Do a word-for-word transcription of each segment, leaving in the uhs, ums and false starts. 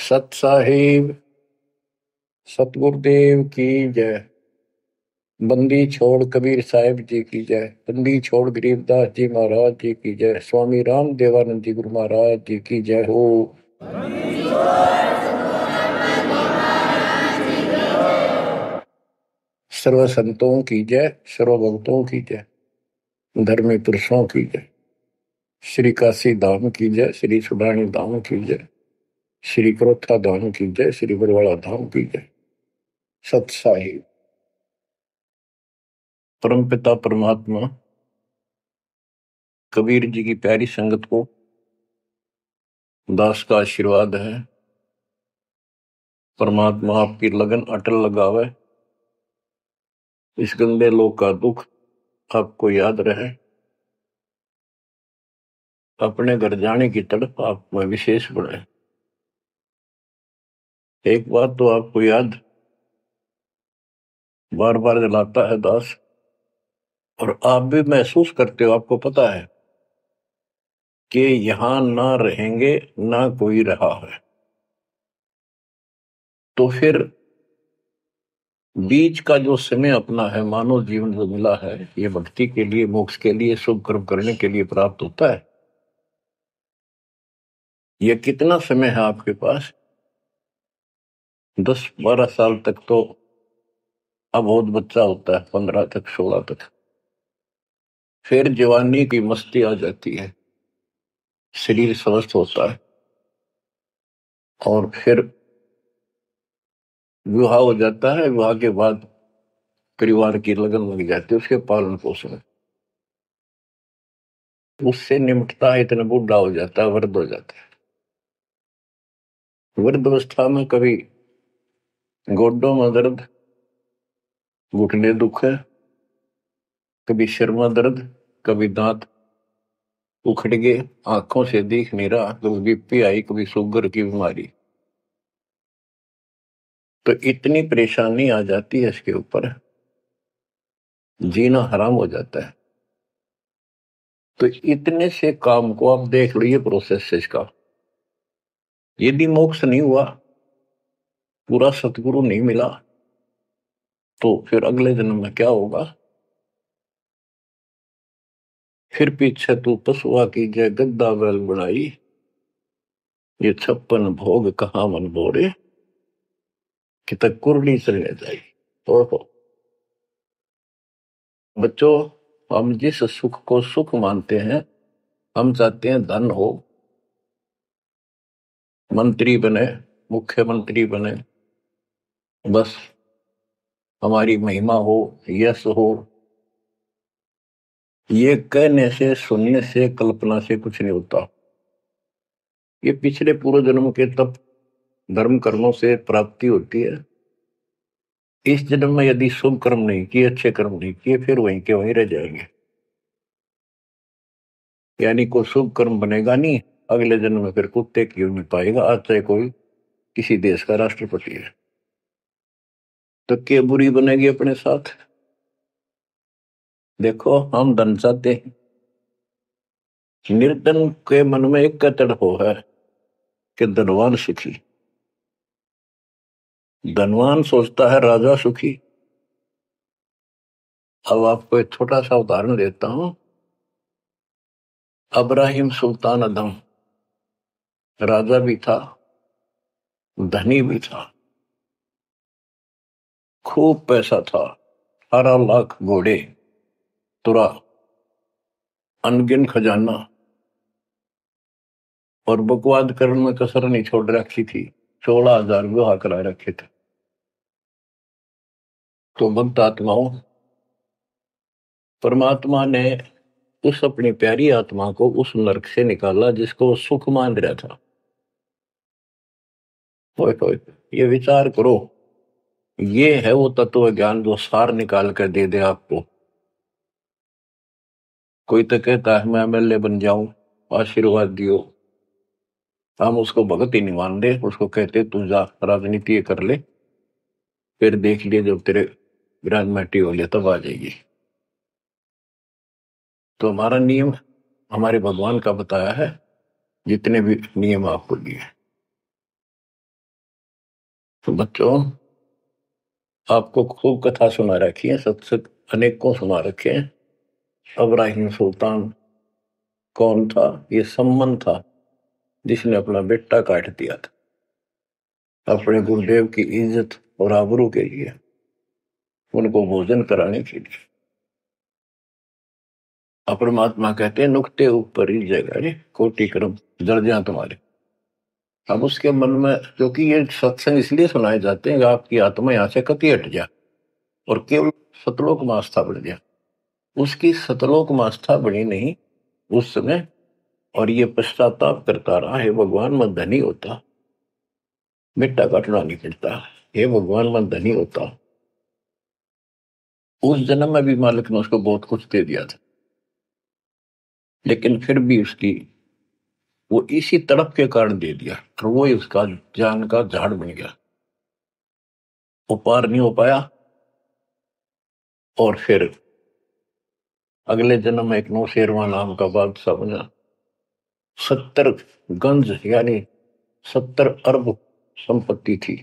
सत साहिब सतगुरुदेव की जय। बंदी छोड़ कबीर साहिब जी की जय। बंदी छोड़ गरीबदास जी महाराज जी की जय। स्वामी राम देवानंद जी गुरु महाराज जी की जय हो। सर्व संतों की जय, सर्व भक्तों की जय, धर्मी पुरुषों की जय। श्री काशी धाम की जय, श्री सुडानी धाम की जय, श्री क्रोथा धाम की जय, श्री बरवाड़ा धाम की जय। सत साहिब परमपिता परमात्मा कबीर जी की प्यारी संगत को दास का आशीर्वाद है। परमात्मा आपकी लगन अटल लगावे, इस गंदे लोक का दुख आपको याद रहे, अपने घर जाने की तड़प आप में विशेष बढ़े। एक बात तो आपको याद बार बार दिलाता है दास, और आप भी महसूस करते हो, आपको पता है कि यहां ना रहेंगे ना कोई रहा है, तो फिर बीच का जो समय अपना है, मानव जीवन जो मिला है, ये भक्ति के लिए, मोक्ष के लिए, शुभ कर्म करने के लिए प्राप्त होता है। ये कितना समय है आपके पास? दस बारह साल तक तो अब बहुत बच्चा होता है, पंद्रह तक, सोलह तक, फिर जवानी की मस्ती आ जाती है, शरीर स्वस्थ होता है, और फिर विवाह हो जाता है। विवाह के बाद परिवार की लगन लग जाती है, उसके पालन पोषण, उससे निमटता है, इतना बूढ़ा हो जाता है, वृद्ध हो जाता है। वृद्ध अवस्था में कभी गोडों में दर्द, घुटने दुख है, कभी सिर में दर्द, कभी दांत उखड़ गए, आंखों से दिख नहीं रहा, कभी बीपी आई, कभी शुगर की बीमारी, तो इतनी परेशानी आ जाती है, इसके ऊपर जीना हराम हो जाता है। तो इतने से काम को आप देख लो, ये प्रोसेस है इसका। यदि मोक्ष नहीं हुआ, पूरा सतगुरु नहीं मिला, तो फिर अगले जन्म में क्या होगा? फिर पीछे तू पशुआ की जय गद्दा बैल बनाई, ये छप्पन भोग कहाँ मन बोरे, कि तक कुरली चलने जाई। तो बच्चों, हम जिस सुख को सुख मानते हैं, हम चाहते हैं धन हो, मंत्री बने, मुख्यमंत्री बने, बस हमारी महिमा हो, यश हो। ये कहने से, सुनने से, कल्पना से कुछ नहीं होता। ये पिछले पूर्व जन्म के तप धर्म कर्मों से प्राप्ति होती है। इस जन्म में यदि शुभ कर्म नहीं किए, अच्छे कर्म नहीं किए, फिर वहीं के वहीं रह जाएंगे, यानी कोई शुभ कर्म बनेगा नहीं। अगले जन्म में फिर कुत्ते की नहीं पाएगा, आज चाहे कोई किसी देश का राष्ट्रपति है, तो क्या बुरी बनेगी अपने साथ? देखो, हम धन चाहते हैं, निर्धन के मन में एक कतड़ हो है कि धनवान सुखी। धनवान सोचता है राजा सुखी। अब आपको एक छोटा सा उदाहरण देता हूं। अब्राहिम सुल्तान अदम राजा भी था, धनी भी था, खूब पैसा था, अठारह लाख घोड़े, तुरा, अनगिन खजाना, और बकवाद करने में कसर नहीं छोड़ रखी थी। सोलह हजार विवाह करा रखे थे। तो भक्त आत्माओं, परमात्मा ने उस अपनी प्यारी आत्मा को उस नरक से निकाला जिसको सुख मान रहा था। होए होए, ये विचार करो, ये है वो तत्व ज्ञान जो सार निकाल कर दे दे आपको। कोई तो कहता है मैं एमएलए बन जाऊं, आशीर्वाद दियो, हम उसको भगत ही नहीं मान दे, उसको कहते तू जा राजनीति कर ले, फिर देख लिए जब तेरे ग्रांड हो लिया तब आ जाएगी। तो हमारा नियम हमारे भगवान का बताया है, जितने भी नियम आपको दिए। तो बच्चों, आपको खूब कथा सुना रखी है, सत्संग अनेकों सुना रखे हैं। इब्राहिम सुल्तान कौन था? ये सम्मन था जिसने अपना बेटा काट दिया था अपने गुरुदेव की इज्जत और आबरू के लिए, उनको भोजन कराने के लिए। परमात्मा कहते हैं नुक्ते ऊपर ही जगह कोटि क्रम दर्जा तुम्हारे। अब उसके मन में, क्योंकि ये सत्संग इसलिए सुनाए जाते हैं कि आपकी आत्मा यहां से कति हट जाए और केवल सतलोक में आस्था बढ़ जाए। उसकी सतलोक में आस्था बनी नहीं उस समय, और ये पश्चाताप करता रहा, हे भगवान मैं धनी होता, बेटा काटना नहीं पड़ता, हे भगवान मैं धनी होता। उस जन्म में भी मालिक ने उसको बहुत कुछ दे दिया था, लेकिन फिर भी उसकी वो इसी तड़प के कारण दे दिया, और वो ही उसका जान का झाड़ बन गया, वो पार नहीं हो पाया। और फिर अगले जन्म में एक नौशेरवा नाम का बादशाह बना। सत्तर गंज यानी सत्तर अरब संपत्ति थी,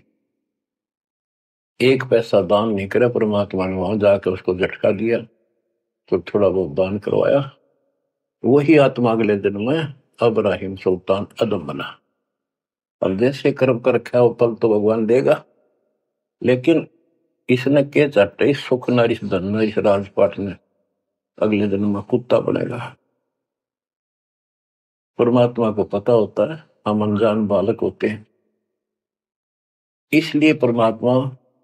एक पैसा दान नहीं करे। परमात्मा ने वहां जाकर उसको झटका दिया तो थोड़ा बहुत दान करवाया। वही आत्मा अगले जन्म में इब्राहिम सुल्तान अदम बना। अब जैसे कर्म कर रखा है वो फल तो भगवान देगा, लेकिन इसने के चाटे सुख न इस धन न इस राजपाट में अगले जन्म में कुत्ता बनेगा। परमात्मा को पता होता है हम अनजान बालक होते हैं, इसलिए परमात्मा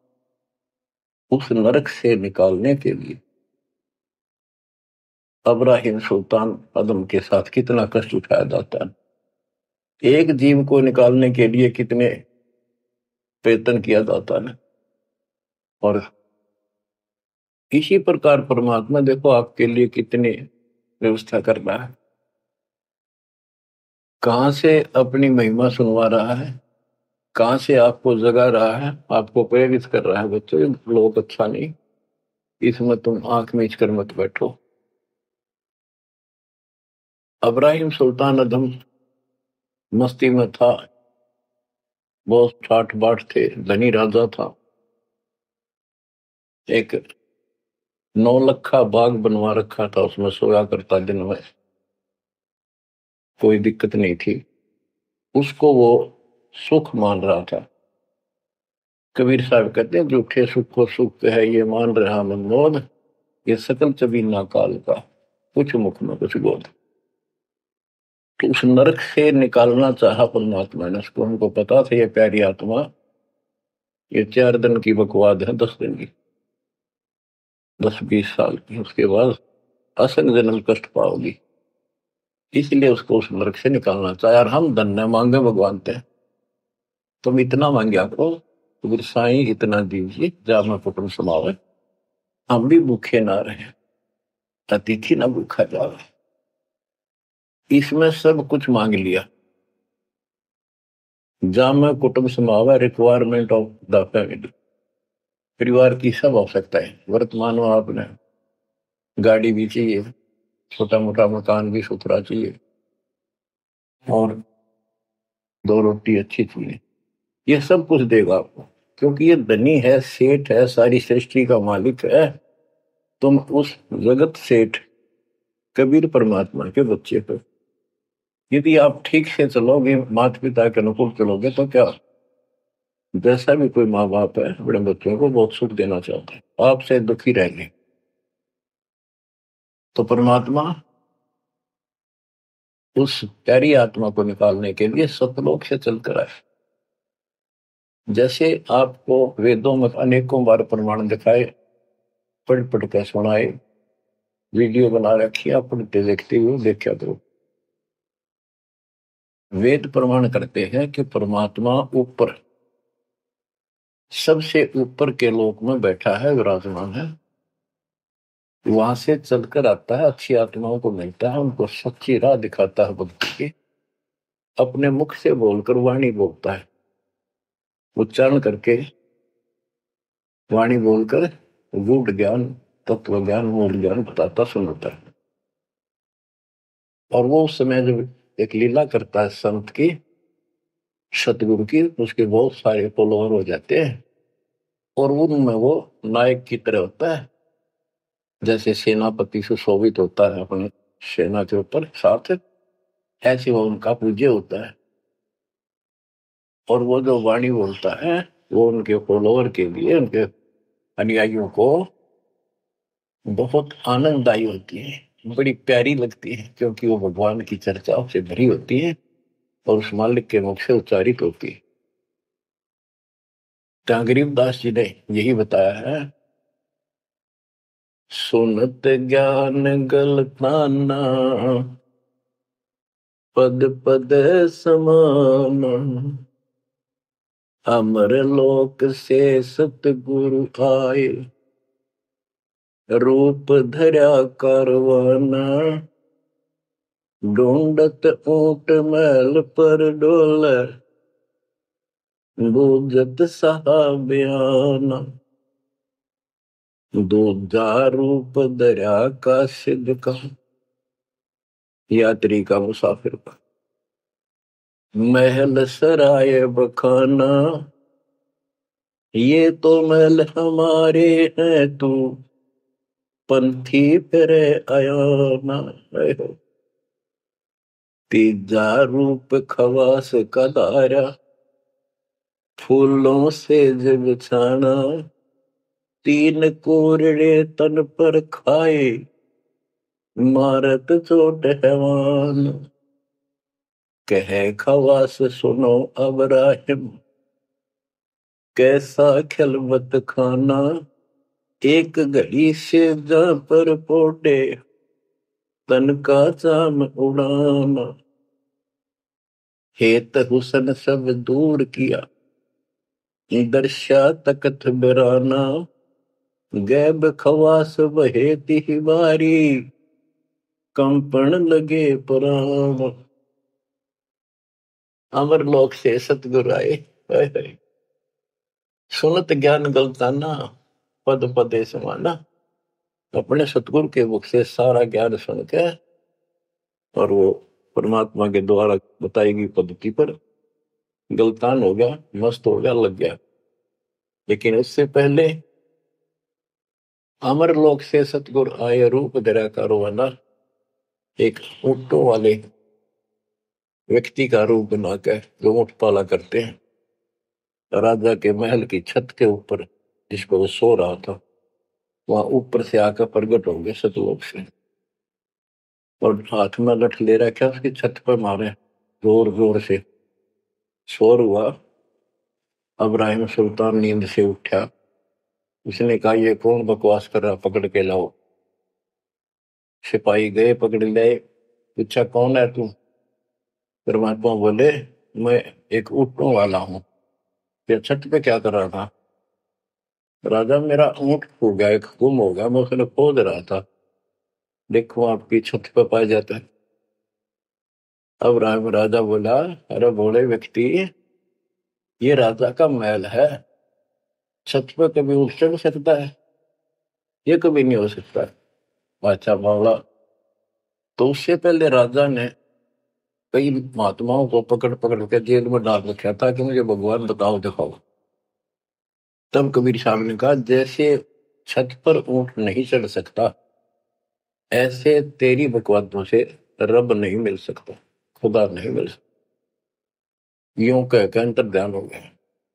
उस नरक से निकालने के लिए इब्राहिम सुल्तान अदम के साथ कितना कष्ट उठाया जाता है। एक जीव को निकालने के लिए कितने प्रयत्न किया जाता है। और इसी प्रकार परमात्मा देखो आपके लिए कितनी व्यवस्था कर रहा है, कहां से अपनी महिमा सुनवा रहा है, कहां से आपको जगा रहा है, आपको प्रेरित कर रहा है। बच्चों लोग अच्छा नहीं, इसमें तुम आंख मीच कर मत बैठो। इब्राहिम सुल्तान अदम मस्ती में था, बहुत ठाठ बाट थे, धनी राजा था। एक नौ लखा बाग बनवा रखा था, उसमें सोया करता दिन में, कोई दिक्कत नहीं थी। उसको वो सुख मान रहा था। कबीर साहब कहते हैं झूठे सुख को सुख है ये मान रहा मनमोद, ये सकल चबीना काल का कुछ मुख में कुछ बोध। तो उस नरक से निकालना चाहा परमात्मा ने उसको। हमको पता था ये प्यारी आत्मा ये चार दिन की बकवाद है, दस दिन की, दस बीस साल की, उसके बाद असंग जन्म कष्ट पाओगी। इसलिए उसको उस नरक से निकालना चाहे। और हम धन्य मांगे भगवान थे, तुम इतना मांग्या करो तो साईं इतना दीजिए जा मैं कुटुंब समावे, हम भी भूखे ना रहे, अतिथि ना भूखा जावे। इसमें सब कुछ मांग लिया। जा मैं कुटुंब समावे, रिक्वायरमेंट ऑफ द फैमिली, परिवार की सब आवश्यकता है। वर्तमान में आपने गाड़ी भी चाहिए, छोटा मोटा मकान भी सुथरा चाहिए, और दो रोटी अच्छी चाहिए, ये सब कुछ देगा आपको, क्योंकि ये धनी है, सेठ है, सारी सृष्टि का मालिक है। तुम उस जगत सेठ कबीर परमात्मा के बच्चे हो। यदि आप ठीक से चलोगे, माता पिता के अनुकूल चलोगे, तो क्या, जैसा भी कोई माँ बाप है अपने बच्चों को बहुत सुख देना चाहता है, आपसे दुखी रहेंगे। तो परमात्मा उस प्यारी आत्मा को निकालने के लिए सतलोक से चलकर आए। जैसे आपको वेदों में अनेकों बार प्रमाण दिखाए, पढ़ पढ़ कर सुनाए, वीडियो बना रखी है, पढ़ते देखते हुए देखा करो। वेद प्रमाण करते हैं कि परमात्मा ऊपर, सबसे ऊपर के लोक में बैठा है, विराजमान है। वहां से चलकर आता है, अच्छी आत्माओं को मिलता है, उनको सच्ची राह दिखाता है भक्ति की। अपने मुख से बोलकर वाणी बोलता है, उच्चारण करके वाणी बोलकर गूढ़ ज्ञान, तत्व ज्ञान, मूल ज्ञान बताता सुनाता है। और वो उस समय जब एक लीला करता है संत की, सतगुरु की, उसके बहुत सारे फॉलोअर हो जाते हैं और उनमें वो नायक की तरह होता है, जैसे सेनापति सुशोभित होता है अपने सेना के ऊपर साथ, ऐसे वो उनका पूज्य होता है। और वो जो वाणी बोलता है वो उनके फॉलोअर के लिए, उनके अनुयायियों को बहुत आनंददायी होती है, बड़ी प्यारी लगती है, क्योंकि वो भगवान की चर्चाओं से भरी होती है और उस मालिक के मुख से उच्चारित होती है। तो गरीबदास जी ने यही बताया है, सुनत ज्ञान गलताना पद पद समान, अमर लोक से सतगुरु आए, रूप धरा करवाना, ढूंढत ऊंट मैल पर डोले, बूझत साहबियाना, दूजा रूप धरा का सिद्ध का, यात्री का, मुसाफिर का, महल सराय बखाना, ये तो महल हमारे हैं, तू पंथी फिरे आयाना है। तीजा रूप खवास का दारा, फूलों से जब छाना, तीन कोरड़े तन पर खाए, मारत चोट हैवान, कहे खवास सुनो अबराहिम, कैसा खिलवत खाना, एक घड़ी से जा पर पोटे, तन का चाम उड़ाना, हेत हुसन सब दूर किया, दर्शा तकत बिराना, गैब खवास बहे ती बारी, कंपन लगे पुराण, अमर लोक से सतगुरु आए, सुनत ज्ञान गलताना पद पदे समाना, अपने सतगुरु के मुख से सारा ज्ञान सुन के और वो परमात्मा के द्वारा बताई गई पद्धति पर गलतान हो गया, मस्त हो गया, लग गया। लेकिन उससे पहले अमर लोक से सतगुरु आए, रूप धरा करवाना, एक ऊंटों वाले व्यक्ति का रूप बनाकर जो ऊंट पाला करते हैं, राजा के महल की छत के ऊपर जिस पर वो सो रहा था, वहां ऊपर से आकर प्रकट हो गए सतलोक से और हाथ में लठ ले रखा, उसकी छत पर मारे जोर जोर से, शोर हुआ। अब्राहिम सुल्तान नींद से उठा, उसने कहा ये कौन बकवास कर रहा, पकड़ के लाओ। सिपाही गए, पकड़ लाए, पूछा कौन है तू? परमात्मा बोले मैं एक ऊंटों वाला हूं। फिर छत पे क्या कर रहा था? राजा मेरा ऊंट खो गया, एक गुम हो गया, मैं उसने खोज रहा था, देखो आपकी छत पे पाया जाता है। अब राम राजा बोला, अरे बोले व्यक्ति, ये राजा का महल है, छत पे कभी उठ चढ़ सकता है? ये कभी नहीं हो सकता। अच्छा बावला। तो उससे पहले राजा ने कई महात्माओं को पकड़ पकड़ के जेल में डाल रखा था कि मुझे भगवान बताओ दिखाओ। तब कबीर साहब ने कहा, जैसे छत पर ऊंट नहीं चढ़ सकता, ऐसे तेरी बकवादों से रब नहीं मिल सकता, खुदा नहीं मिल सकता। यूं कहकर अंतर ध्यान हो गया।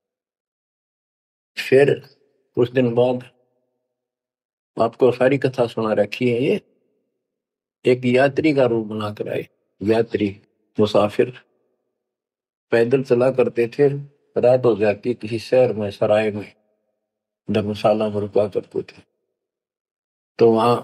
फिर कुछ दिन बाद आपको सारी कथा सुना रखी है, ये एक यात्री का रूप बनाकर आए। यात्री, मुसाफिर, पैदल चला करते थे, रात हो जाती किसी शहर में, सराय में, धर्मशाला में रुका करते थे। तो वहां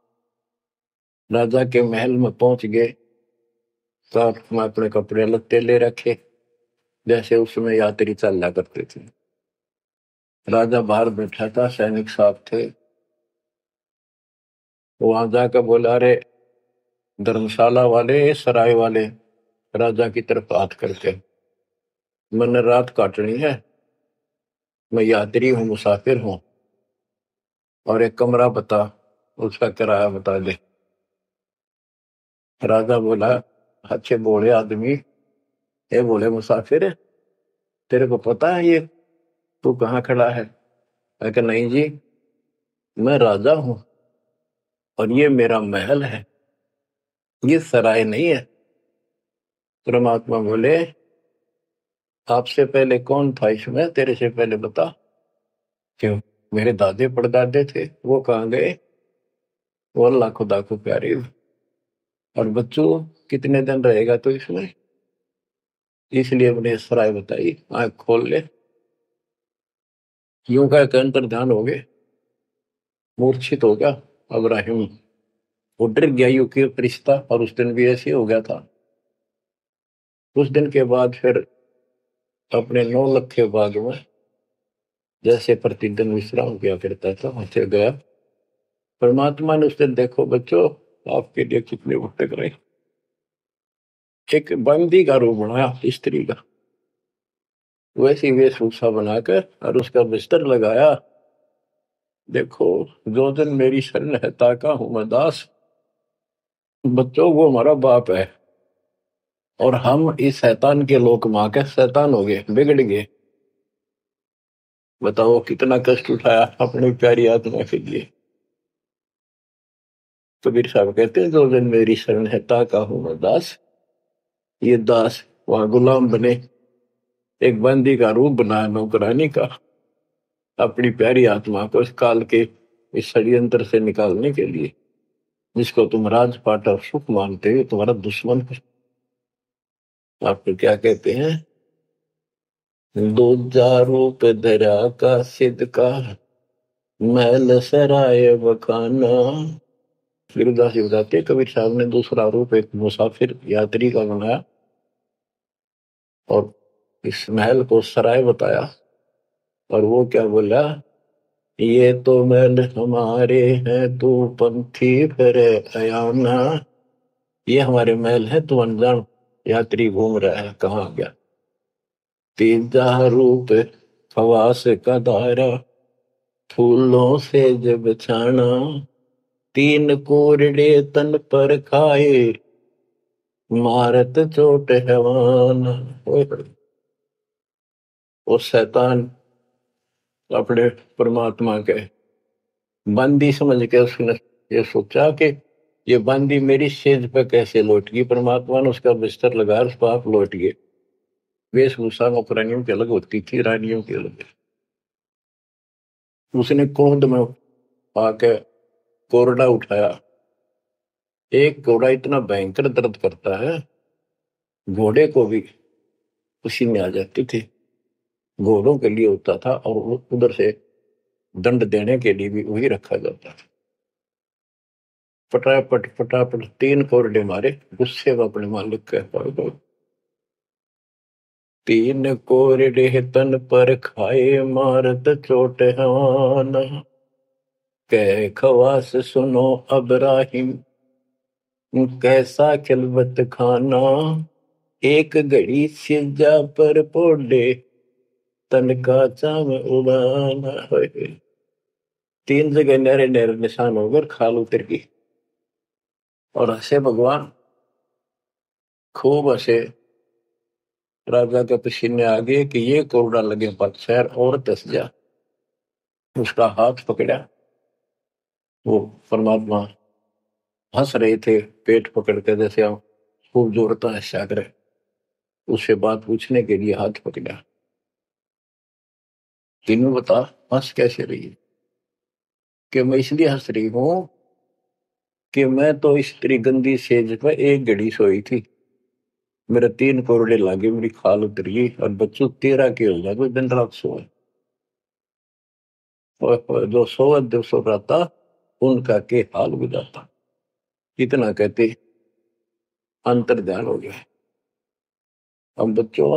राजा के महल में पहुंच गए, साथ में अपने कपड़े लत्ते ले रखे, जैसे उसमें यात्री चला करते थे। राजा बाहर बैठा था, सैनिक साहब थे। वहां जाकर बोला, अरे धर्मशाला वाले, सराय वाले, राजा की तरफ हाथ करके, मैंने रात काटनी है, मैं यात्री हूं, मुसाफिर हूं, और एक कमरा बता, उसका किराया बता दे। राजा बोला, अच्छे बोले आदमी, ये बोले मुसाफिर, तेरे को पता है ये तू कहाँ खड़ा है? मैं कहा नहीं जी, मैं राजा हूं और ये मेरा महल है, ये सराय नहीं है। परमात्मा बोले आपसे पहले कौन था इसमें, तेरे से पहले बता। क्यों? मेरे दादे परदादे थे, वो कहाँ गए? वो अल्लाह खुदा को प्यारे। और बच्चों कितने दिन रहेगा तो इसमें? इसलिए अपने सराय बताई, आंख खोल ले। यूं का अंतर ध्यान हो गए, मूर्छित हो गया अब्राहिम, वो डर गया यू के रिश्ता। और उस दिन भी ऐसे हो गया था। उस दिन के बाद फिर अपने नौ लखे बाग में जैसे प्रतिदिन विश्राम किया करता था वैसे गया। परमात्मा ने उस दिन, देखो बच्चों आपके लिए कितने भटक रहे, एक बंदी का रूप बनाया स्त्री का, वैसी वेशभूषा बनाकर और उसका बिस्तर लगाया। देखो जो दिन मेरी शरण है ताका हूं मैं दास। बच्चों वो हमारा बाप है और हम इस शैतान के लोक मां के शैतान हो गए, बिगड़ गए। बताओ कितना कष्ट उठाया अपनी प्यारी आत्मा के लिए। कबीर साहब कहते हैं जो दिन मेरी शरण है ताका हूं मैं दास। ये दास वहां गुलाम बने, एक बंदी का रूप बनाया नौकरानी का, अपनी प्यारी आत्मा को इस काल के इस षड्यंत्र से निकालने के लिए। जिसको तुम राजपाट और सुख मानते हो तुम्हारा दुश्मन है। आपको क्या कहते हैं? दूजा रूप धरा का सिद्ध का, महल सराय बखाना। गिरदास जी बताते हैं कबीर साहब ने दूसरा रूप एक मुसाफिर यात्री का बनाया और इस महल को सराय बताया। और वो क्या बोला? ये तो महल हमारे हैं तू पंथी फिर अयाना। ये हमारे महल है, तू अनजान यात्री घूम रहा है, कहाँ गया? तीजा रूप खवास का दायरा, फूलों से जब छाना। तीन कोरडे तन पर खाए, मारत चोट हैवान। वो शैतान अपने परमात्मा के बंदी समझ के उसने ये सोचा कि ये बंदी मेरी सेज पे कैसे लौट गई। परमात्मा ने उसका बिस्तर लगाया, उस पाप लौट गए। वेशभूषा नौकरानियों की अलग होती थी, रानियों की अलग। उसने कोंद में आके कोरडा उठाया। एक घोड़ा इतना भयंकर दर्द करता है, घोड़े को भी पसीने आ जाती थी। घोड़ों के लिए होता था और उधर से दंड देने के लिए भी वही रखा जाता था। फटाफट फटाफट तीन कोरडे मारे, गुस्से में अपने मालिक के पास। तीन कोरडे तन पर खाए, मारत चोट हवान। कह खवास सुनो अब्राहिम, कैसा खिलवत खाना। एक घड़ी सिजा पर पोडे, तन का चाम उड़ाना। तीन जगह नहरे नहरे निशान होकर खाल उतर गई और हंसे भगवान, खूब हंसे। राजा के पसीने आ गए कि ये कोरडा लगे पर शहर और दस जा। उसका हाथ पकड़ा, वो परमात्मा हंस रहे थे पेट पकड़ के, जैसे आप खूब जोरता है सागर। उससे बात पूछने के लिए हाथ पकड़ा। तीनों बता हंस कैसे रही है? कि मैं इसलिए हंस रही हूं कि मैं तो इस तेरी गंदी सेज पर एक घड़ी सोई थी, मेरे तीन कोरडे लागे, मेरी खाल उतरी और बच्चों तेरा के हो गया, कोई दिन रात सोए। और जो सोवत जो सो रहता उनका के हाल गुजारता। इतना कहते अंतर ध्यान हो गया। अब बच्चों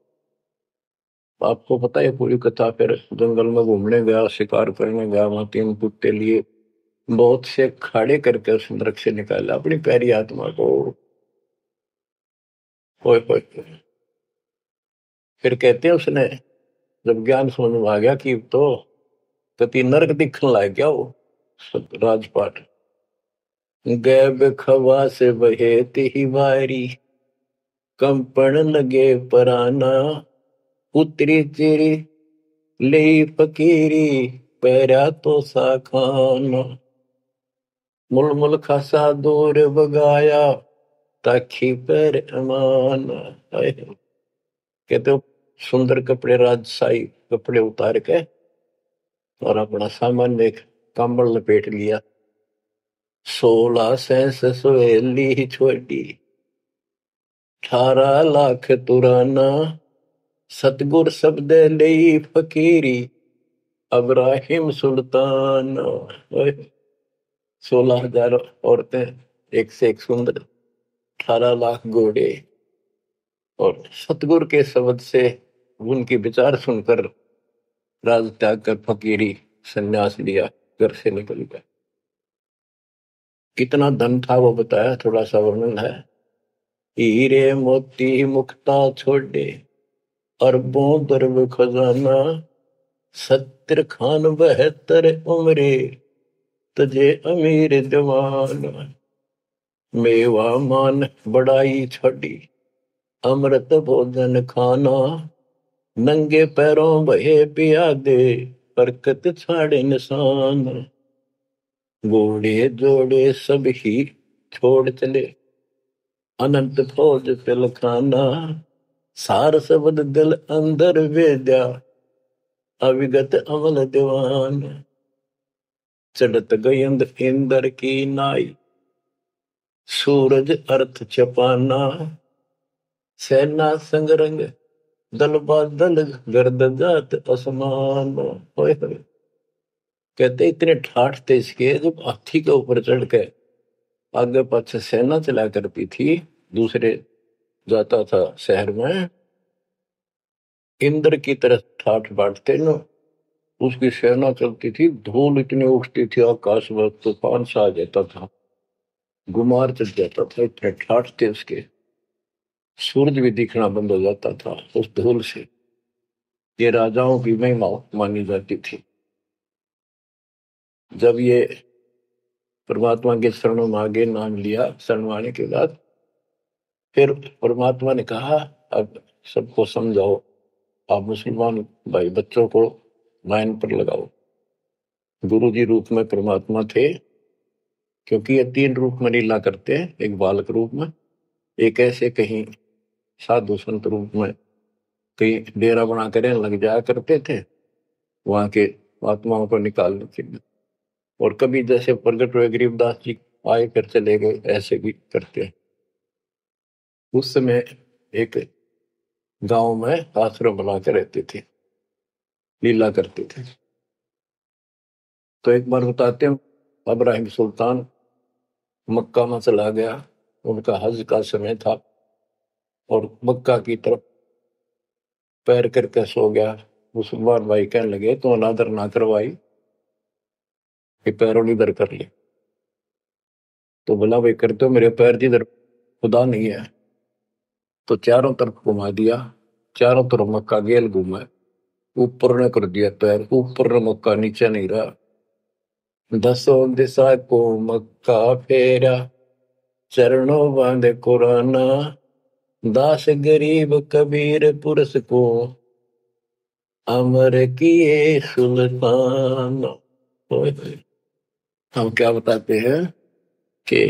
आपको पता है पूरी कथा। फिर जंगल में घूमने गया, शिकार करने गया, वहां तीन कुत्ते लिए, बहुत से खाड़े करके उस नरक से निकाला अपनी प्यारी आत्मा को। ओए ओए। फिर कहते हैं उसने जब ज्ञान समझ में आ गया कि तो कति नरक दिखने लग गया वो राजपाट। गैब खवा से बहे ही वारी, कंपन लगे पराना। उतरी तेरी ले फकीरी पैरा तो सा खाना मुलमुल खासा दूर बगाया ताखी पैर अमान। कहते हो सुंदर कपड़े राजशाही कपड़े उतार के और अपना सामान एक कंबल लपेट लिया। सोलह सैस सोहेली छोड़ी अठारह लाख तुराना सतगुर शब्द ले फकीरी अब्राहिम सुल्तान। सोलह हजार औरतें एक से एक सुंदर अठारह लाख घोड़े और सतगुरु के शब्द से उनकी विचार सुनकर राज त्याग कर फकीरी संन्यास लिया, घर से निकल गया। कितना धन था वो बताया, थोड़ा सा वर्णन है। हीरे मोती मुक्ता छोड़े अरबों दरब खजाना सत्तर खान बहत्तर उम्रे तजे अमीर दीवान। मेवा मान बड़ाई छोड़ी अमृत भोजन खाना नंगे पैरों बहे पियादे बरकत छाड़े निशान। घोड़े जोड़े सब ही छोड़ चले अनंत फौज पिल खाना सार शब्द दिल अंदर वेद्या अविगत अमल दीवान। चढ़त गयंद इंदर की नाई सूरज अर्थ छपाना सेना संगरंग दल बादल गर्द जात असमान। कहते इतने ठाठ थे इसके, जब हाथी के ऊपर चढ़ के आगे पाछे सेना चला करती थी, दूसरे जाता था शहर में, इंद्र की तरह ठाठ बांटते न, उसकी सेना चलती थी, धूल इतनी उठती थी आकाश में, तूफान सा आ जाता था, गुमार चढ़ जाता था, इतने ठाठ थे उसके। सूरज भी दिखना बंद हो जाता था उस धूल से। ये राजाओं की महिमा मानी जाती थी। जब ये परमात्मा के शरणों में आगे नाम लिया, शरण आने के बाद फिर परमात्मा ने कहा अब सबको समझाओ, आप मुसलमान भाई बच्चों को लाइन पर लगाओ। गुरु जी रूप में परमात्मा थे, क्योंकि ये तीन रूप में लीला करते हैं, एक बालक रूप में, एक ऐसे कहीं साधु संत रूप में कहीं डेरा बना कर लग जाया करते थे वहां के आत्माओं को निकालने के लिए, और कभी जैसे प्रगट हुए गरीबदास जी आए कर चले गए, ऐसे भी करते हैं। उस समय एक गांव में आश्रम बना कर रहते थे, लीला करते थे। तो एक बार बताते हैं, अब्राहिम सुल्तान मक्का में चला गया, उनका हज का समय था, और मक्का की तरफ पैर करके सो गया। मुसलमान भाई कहने लगे तो अनादर ना करवाई कि पैरों इधर कर ले। तो बोला भाई करते हो, मेरे पैर जिधर खुदा नहीं है। तो चारों तरफ घुमा दिया, चारों तरफ मक्का गेल घूमा, ऊपर ने कर दिया पैर, ऊपर ने मक्का, नीचे नहीं रहा। दसों दिशा को मक्का फेरा चरणों बांधे कुराना दास गरीब कबीर पुरुष को अमर किए सुल्तान। हम क्या बताते हैं कि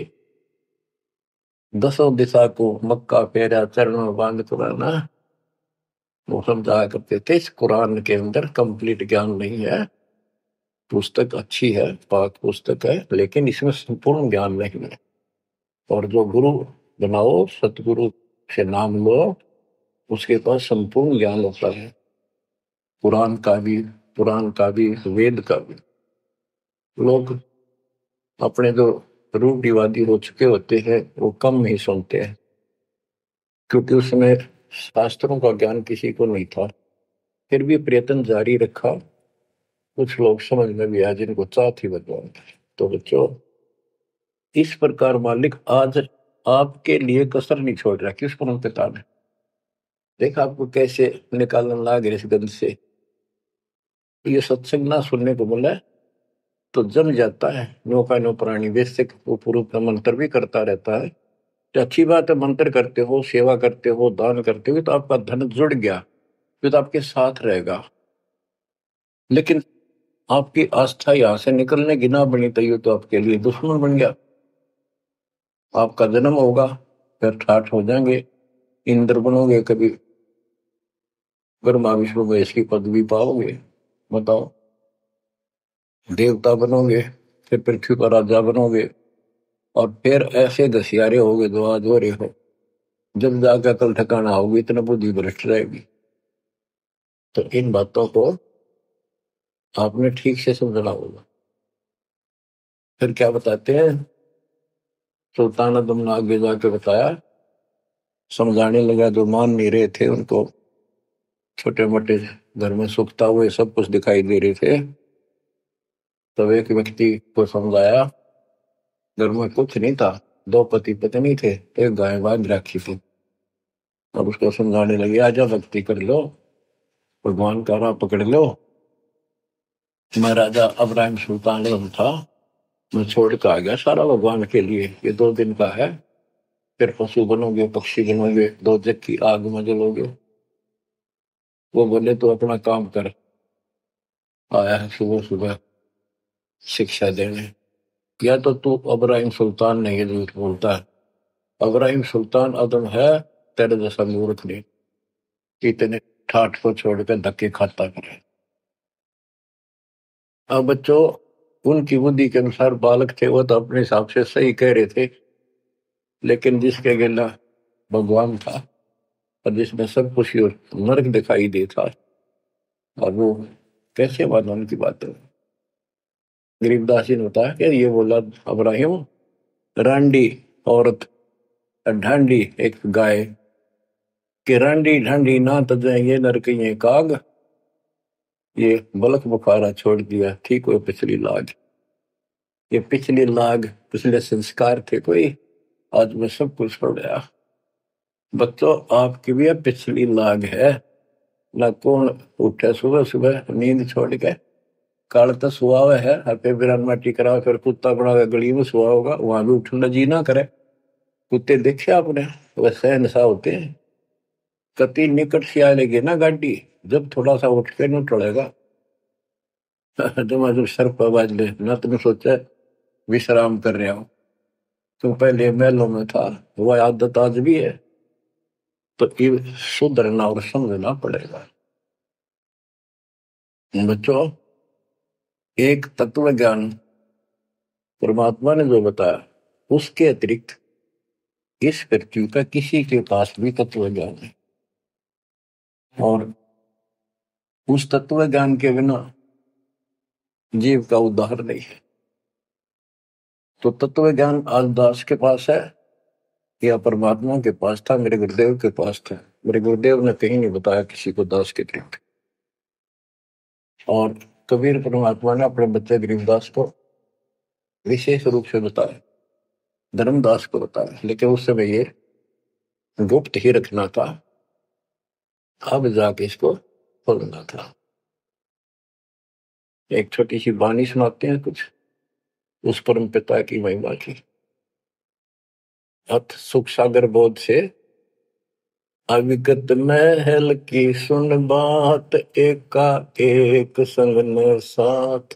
दसों दिशा को मक्का फेरा चरणों बांध कुराना, वो समझाया करते थे। इस कुरान के अंदर कंप्लीट ज्ञान नहीं है, पुस्तक अच्छी है, पाक पुस्तक है, लेकिन इसमें संपूर्ण ज्ञान नहीं है। और जो गुरु बनाओ, सतगुरु से नाम लो, उसके पास संपूर्ण ज्ञान होता है, कुरान का भी, पुराण का भी, वेद का भी। लोग अपने जो रूढ़िवादी हो चुके होते हैं वो कम ही सुनते हैं, क्योंकि उसमें शास्त्रों का ज्ञान किसी को नहीं था। फिर भी प्रयत्न जारी रखा, कुछ लोग समझ में भी आए जिनको चाह थी भगवान। तो बच्चों, इस प्रकार मालिक आज आपके लिए कसर नहीं छोड़ रहा। किस पर पिता ने देखा आपको कैसे निकालने लग इस गंध से। ये सत्संग ना सुनने को बोला तो जम जाता है, नौका नो प्राणी वैसे वो पूर्व का मंत्र भी करता रहता है। तो अच्छी बात है, मंत्र करते हो, सेवा करते हो, दान करते हो, तो आपका धन जुड़ गया, जो तो आपके साथ रहेगा। लेकिन आपकी आस्था यहां से निकलने की ना बनी तो ये तो आपके लिए दुश्मन बन गया। आपका जन्म होगा, फिर ठाठ हो जाएंगे, इंद्र बनोगे, कभी ब्रह्मा विष्णु महेश की पदवी पाओगे, बताओ, देवता बनोगे, फिर पृथ्वी पर राजा बनोगे, और फिर ऐसे घसियारे होगे जो आज हो रहे हो। जब जाकर कल ठिकाना होगी, इतना बुद्धि भ्रष्ट रहेगी। तो इन बातों को आपने ठीक से समझना होगा। फिर क्या बताते हैं, सुल्तान आदम ने आगे जाके बताया, समझाने लगा। जो मान नहीं रहे थे उनको छोटे मोटे घर में सुखता हुए सब कुछ दिखाई दे रहे थे, तब एक व्यक्ति को समझाया। घर में कुछ नहीं था, दो पति पत्नी थे, एक गाय बांध रखी थी। अब उसको समझाने लगे, आजा भक्ति कर लो, भगवान का राह पकड़ लो। मैं राजा अब्राहिम सुल्तान आजम था, मैं छोड़ कर आ गया सारा भगवान के लिए, ये दो दिन का है, फिर पशु बनोगे, पक्षी बनोगे, दो जग की आग में जलोगे। वो बोले तो अपना काम कर, आया है सुबह सुबह शिक्षा देने। या तो तू अब्राहिम सुल्तान नहीं, ये झूठ बोलता है। अब्राहिम सुल्तान आदम है, तेरे जैसा मूर्ख नहीं, इतने ठाठ को छोड़कर धक्के खाता करे। अब बच्चों, उनकी बुद्धि के अनुसार बालक थे, वो तो अपने हिसाब से सही कह रहे थे, लेकिन जिसके गिला भगवान था और जिसमें सब कुछ नरक दिखाई देता, और वो कैसे माना उनकी बात है। गरीबदास जी ने बताया कि ये बोला अब्राहिम, रांडी औरत, ढांडी एक गाय, कि रांडी ढांडी ना तजे ये नरक ये काग, ये बलक बुखारा छोड़ दिया, ठीक हुए पिछली लाग। ये पिछली लाग, पिछले संस्कार थे कोई, आज मैं सब कुछ छोड़ गया। बच्चों, आपकी भी पिछली लाग है ना। कौन उठे सुबह सुबह नींद छोड़ के, काल तो सुहा हुआ है, हर बिरान माटी करा, फिर कुत्ता बना गली में सुहा होगा, वहां भी उठना जी ना करे। कुत्ते देखे आपने, वैसे नशा होते हैं। कति निकट से आएगी ना गाड़ी, जब थोड़ा सा उठ के न टलेगा। जब सर पर बाज ले ना, तुमने सोचा विश्राम कर रहे हो, तुम पहले महलों में था, वह आदत आज भी है, तो ये सुधरना और समझना पड़ेगा। बच्चों, एक तत्व ज्ञान परमात्मा ने जो बताया, उसके अतिरिक्त इस पृथ्वी का किसी के पास भी तत्व ज्ञान है, और उस तत्व ज्ञान के बिना जीव का उद्धार नहीं है। तो तत्व ज्ञान आज दास के पास है या परमात्मा के पास था? मेरे गुरुदेव के पास था। मेरे गुरुदेव ने कहीं नहीं बताया किसी को दास के अतिरिक्त। और कबीर परमात्मा ने अपने बच्चे गरीबदास को विशेष रूप से बताया, धर्मदास को बताया, लेकिन उस समय ये गुप्त ही रखना था, अब जाके इसको खोलना था। एक छोटी सी वाणी सुनाते हैं कुछ उस परम पिता की महिमा की। अथ सुख सागर बोध से अविगत महल की सुन बात, एका एक संग न साथ,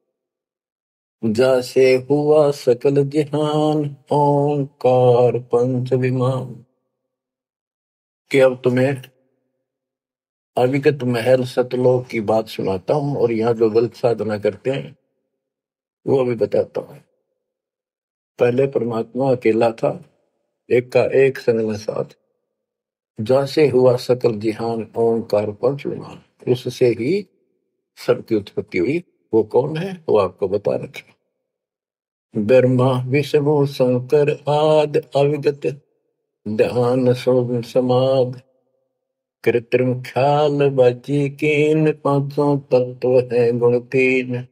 जैसे हुआ सकल जहान, ओंकार पंच विमान। कि अब तुम्हें अविगत महल सतलोक की बात सुनाता हूं, और यहाँ जो गलत साधना करते हैं वो भी बताता हूं। पहले परमात्मा अकेला था, एक का एक संग में साथ, जैसे हुआ सकल जिहान, ओंकार पंच विमान, उससे ही सबकी उत्पत्ति हुई। वो कौन है, वो आपको बता रखे। ब्रह्मा विष्णु शंकर आदि, अविगत ध्यान सोम समाध, कृत्रिम ख्याल बाजी कीन, पांचों तत्व है गुण तीन,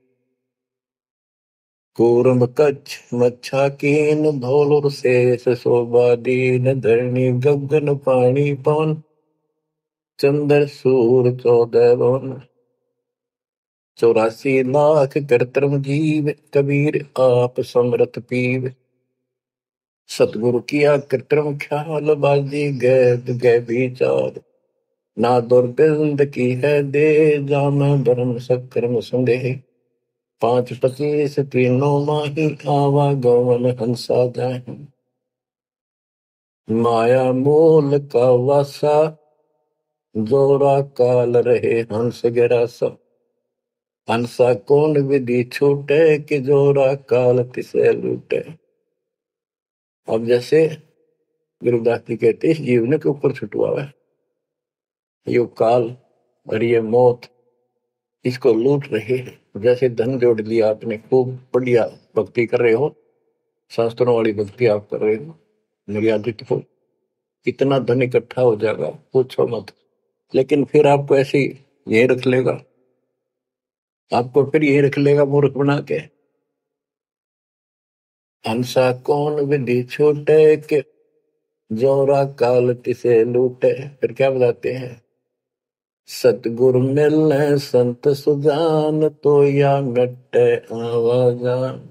कूर्म कच्छ मच्छा कीन, धौल शेष शोभा दीन, धरणी गगन पानी पवन, चंद्र सूर चौदह वन, चौरासी लाख कृत्रिम जीव, कबीर आप समरथ पीव, सतगुरु किया कृत्रिम ख्याल बाजी, गैद गै विचार, ना दुर्बिंद की है दे जाना धर्म सकर्म संदेह। पांच पच्चीस तीनों माही आवा गवन हंसा जाए। माया मूल का वासा जोरा काल रहे हंस गिरासा। हंसा कौन विधि छूटे कि जोरा काल तिसे लूटे। अब जैसे गुरुदास जी कहते हैं जीवन के ऊपर छुटवा है ये काल और ये मौत इसको लूट रहे हैं। जैसे धन जोड़ लिया आपने खूब बढ़िया भक्ति कर रहे हो शास्त्रों वाली भक्ति आप कर रहे हो मर्यादित हो इतना धन इकट्ठा हो जाएगा पूछो मत। लेकिन फिर आपको ऐसे यही रख लेगा आपको फिर यही रख लेगा मूर्ख बना के। हंसा कौन विधि छूटे के जोरा काल तिसे लूटे। फिर क्या बताते हैं सतगुरु मिलने संत सुजान तो या मिटे आवाजान।